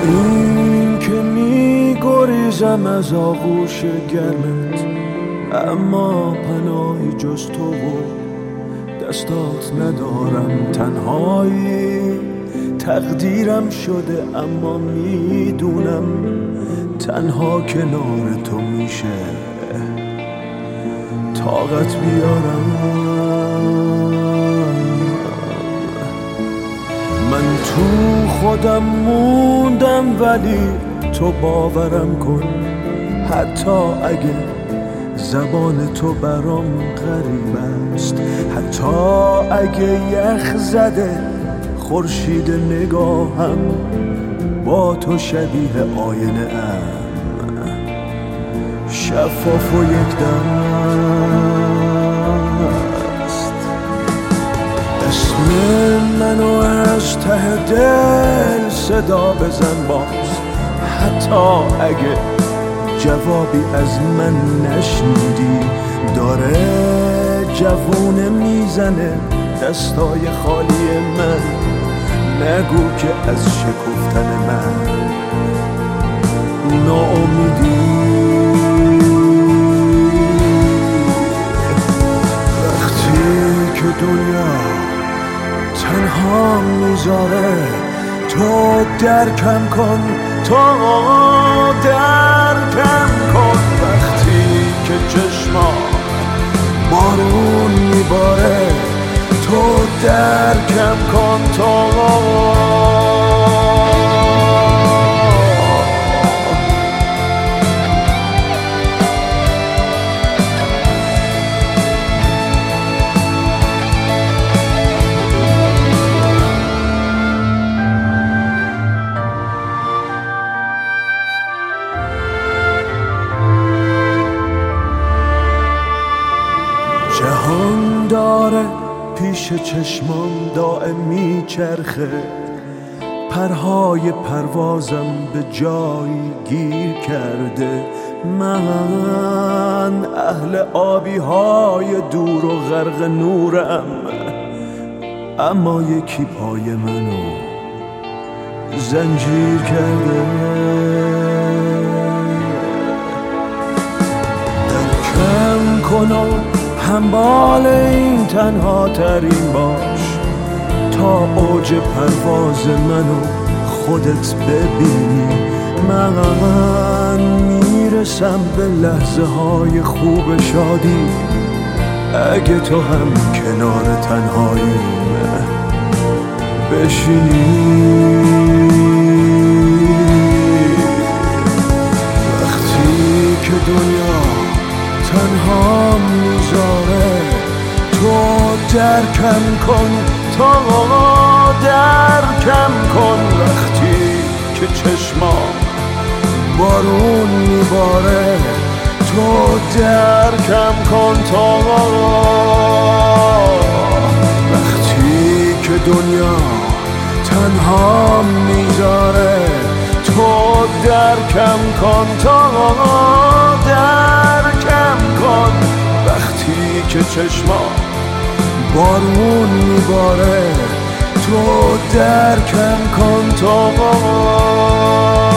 این که میگریزم از آغوش گرمت، اما پناهی جز تو و دستات ندارم. تنهایی تقدیرم شده، اما میدونم تنها کنار تو میشه طاقت بیارم. من تو خودم موندم ولی تو باورم کن، حتی اگه زبان تو برام غریب است، حتی اگه یخ زده خورشید نگاهم با تو شبیه آینه ام، شفاف و یک دست. اسم منو از ته دل صدا بزن باز، حتی اگه جوابی از من نشنیدی. داره جوونه میزنه دستای خالی من، نگو که از شکفتن من ناامیدی. وقتی که دنیا تنها میذاره تو درکم کن، تو درکم کن. وقتی که چشما بارون میباره تو درکم کن، تو جهان داره پیش چشمام دائم میچرخه، پرهای پروازم به جایی گیر کرده. من اهل آبی های دور و غرق نورم، اما یکی پای منو زنجیر کرده. درکم کنم همبال این تنها ترین باش، تا اوج پرواز منو خودت ببینی. من میرسم به لحظه های خوب شادی، اگه تو هم کنار تنهایی بشینی. وقتی که دنیا تنها میذاره تو درکم کن، تو درکم کن. وقتی که چشما بارون میباره تو درکم کن، تو وقتی که دنیا تنها میذاره تو درکم کن، تو درکم کن. وقتی که چشما بارون میباره تو درکم کن، تو